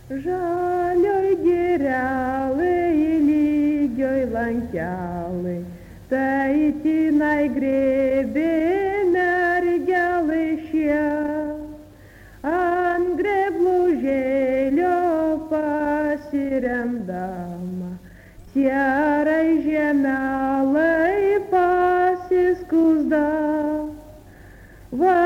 Žalioj girelai, lygioj lankelai, tai tinai grėbė mergelai šie. Ant grėblužėlio pasiremdama, sierai žemelai pasiskusda. Va